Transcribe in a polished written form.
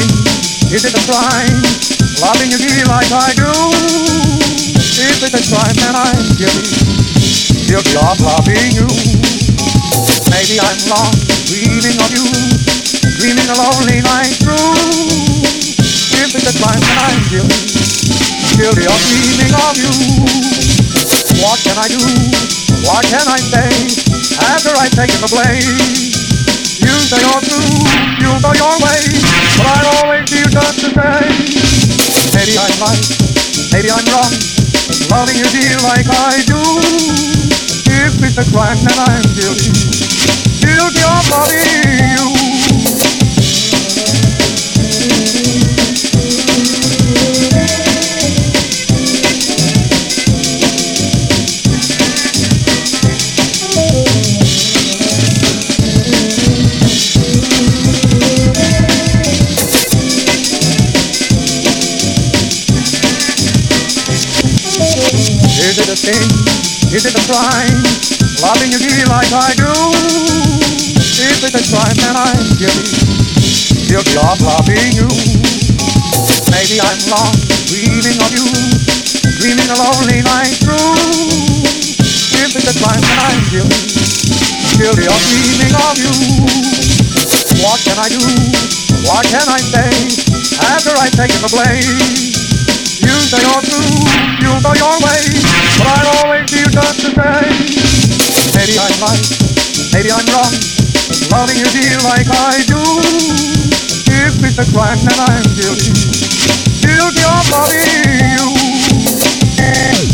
Is it a crime? Loving you dear like I do. Is it a crime? Then I'm guilty of loving you. Maybe I'm wrong, dreaming of you, dreaming a lonely night through. If it's a crime, then I'm guilty of dreaming of you. What can I do? What can I say after I've taken the blame? You say you're through, you'll go your way, but I'll always be just the same. Maybe I'm right, maybe I'm wrong, loving you dear like I do. If it's a crime, then I'm guilty of loving you. Is it a sin? Is it a crime? Loving you dear like I do. If it's a crime, then I'm guilty of loving you. Maybe I'm wrong, dreaming of you, dreaming a lonely night through. If it's a crime, then I'm guilty of dreaming of you. What can I do? What can I say after I've taken the blame? You say you're through, you'll go your way, but I'll always be just the same. Maybe I'm right, maybe I'm wrong, loving you dear like I do. If it's a crime, then I'm guilty of loving you.